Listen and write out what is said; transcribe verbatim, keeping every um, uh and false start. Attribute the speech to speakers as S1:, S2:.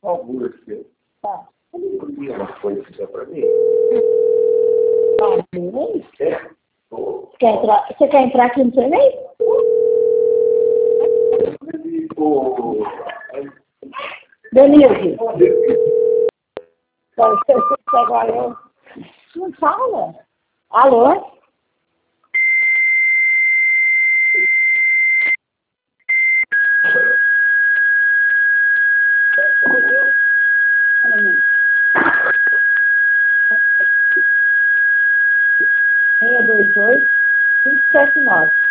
S1: Augusto,
S2: Tá.
S1: você podia uma coisa só para mim?
S2: Tá, bem.
S1: É? Ô,
S2: Quer entrar, você quer entrar aqui no torneio?
S1: ô,
S2: Denise. Você agora não fala. Alô? seis dois oito, cinco sete nove.